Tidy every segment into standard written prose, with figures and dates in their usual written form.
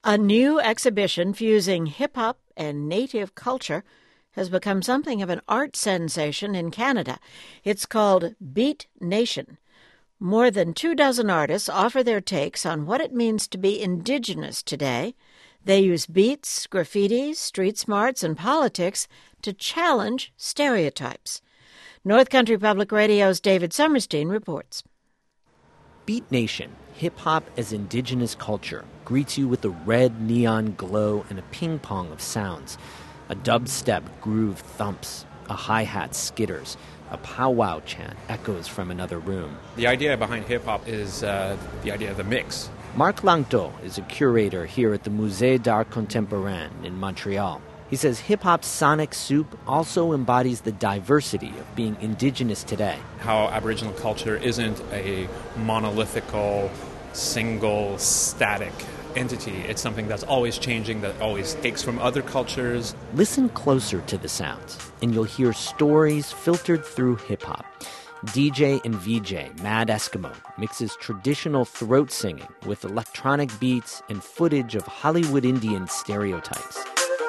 A new exhibition fusing hip-hop and native culture has become something of an art sensation in Canada. It's called Beat Nation. More than 24 artists offer their takes on what it means to be Indigenous today. They use beats, graffiti, street smarts, and politics to challenge stereotypes. North Country Public Radio's David Summerstein reports. Beat Nation, hip-hop as Indigenous culture, greets you with a red neon glow and a ping-pong of sounds. A dubstep groove thumps, a hi-hat skitters, a powwow chant echoes from another room. The idea behind hip-hop is the idea of the mix. Marc Langto is a curator here at the Musée d'Art Contemporain in Montreal. He says hip-hop's sonic soup also embodies the diversity of being Indigenous today. How Aboriginal culture isn't a monolithical, single, static entity. It's something that's always changing, that always takes from other cultures. Listen closer to the sounds, and you'll hear stories filtered through hip-hop. DJ and VJ Mad Eskimo mixes traditional throat singing with electronic beats and footage of Hollywood Indian stereotypes.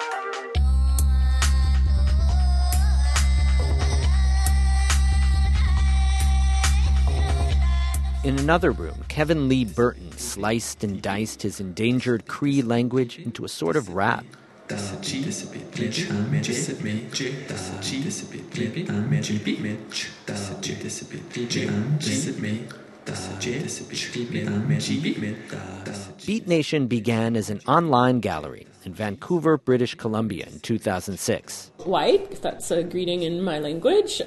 In another room, Kevin Lee Burton sliced and diced his endangered Cree language into a sort of rap. Beat Nation began as an online gallery in Vancouver, British Columbia in 2006. White, if that's a greeting in my language.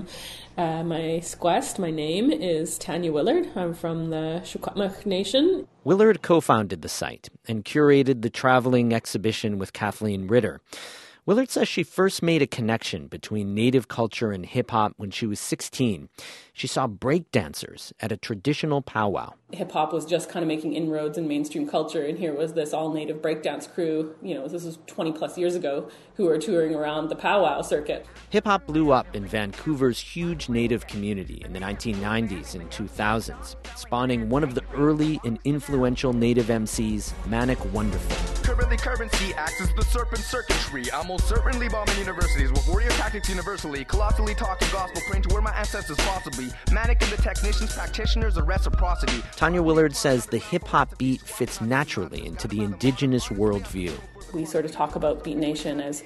My Squest, my name is Tanya Willard. I'm from the Secwepemc Nation. Willard co-founded the site and curated the traveling exhibition with Kathleen Ritter. Willard says she first made a connection between native culture and hip-hop when she was 16. She saw breakdancers at a traditional powwow. Hip-hop was just kind of making inroads in mainstream culture, and here was this all-native breakdance crew, this was 20-plus years ago, who were touring around the powwow circuit. Hip-hop blew up in Vancouver's huge native community in the 1990s and 2000s, spawning one of the early and influential native MCs, Manic Wonderful. Currently, currency acts as the serpent circuitry. I'm most certainly bombing universities with warrior tactics universally, colossally talking gospel, praying to where my ancestors possibly. Manic and the technicians, practitioners of reciprocity. Tanya Willard says the hip-hop beat fits naturally into the Indigenous worldview. We sort of talk about Beat Nation as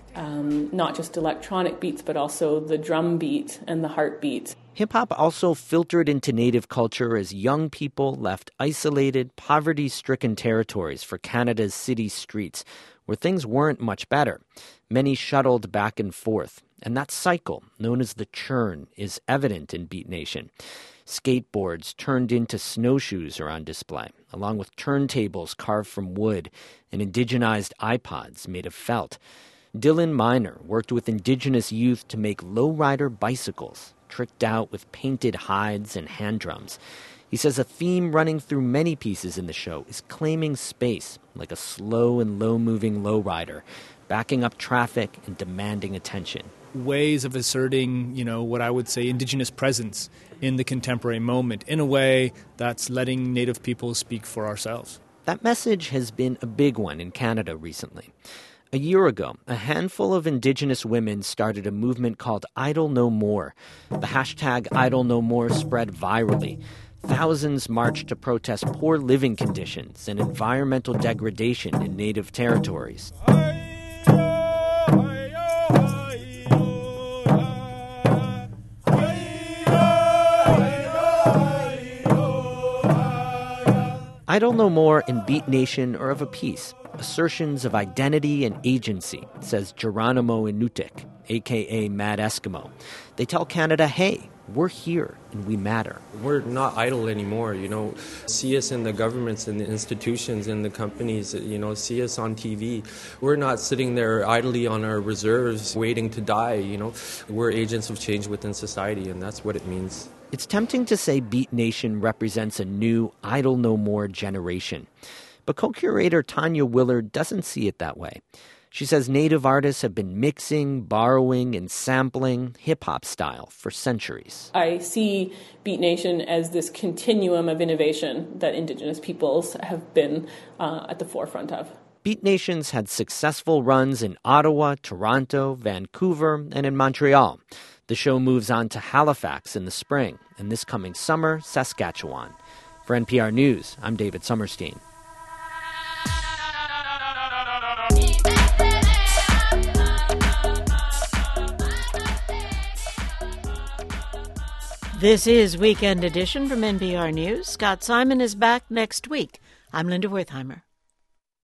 not just electronic beats, but also the drum beat and the heartbeat. Hip-hop also filtered into native culture as young people left isolated, poverty-stricken territories for Canada's city streets, where things weren't much better. Many shuttled back and forth, and that cycle, known as the churn, is evident in Beat Nation. Skateboards turned into snowshoes are on display, along with turntables carved from wood and indigenized iPods made of felt. Dylan Miner worked with Indigenous youth to make lowrider bicycles, tricked out with painted hides and hand drums. He says a theme running through many pieces in the show is claiming space, like a slow and low-moving lowrider, backing up traffic and demanding attention. Ways of asserting, what I would say Indigenous presence in the contemporary moment in a way that's letting Native people speak for ourselves. That message has been a big one in Canada recently. A year ago, a handful of Indigenous women started a movement called Idle No More. The hashtag Idle No More spread virally. Thousands marched to protest poor living conditions and environmental degradation in Native territories. Idle No More and Beat Nation are of a piece. Assertions of identity and agency, says Geronimo Inutik, a.k.a. Mad Eskimo. They tell Canada, hey, we're here and we matter. We're not idle anymore, See us in the governments and the institutions and the companies, see us on TV. We're not sitting there idly on our reserves waiting to die, We're agents of change within society, and that's what it means. It's tempting to say Beat Nation represents a new Idle No More generation. But co-curator Tanya Willard doesn't see it that way. She says Native artists have been mixing, borrowing, and sampling hip-hop style for centuries. I see Beat Nation as this continuum of innovation that Indigenous peoples have been at the forefront of. Beat Nation's had successful runs in Ottawa, Toronto, Vancouver, and in Montreal. The show moves on to Halifax in the spring, and this coming summer, Saskatchewan. For NPR News, I'm David Summerstein. This is Weekend Edition from NPR News. Scott Simon is back next week. I'm Linda Wertheimer.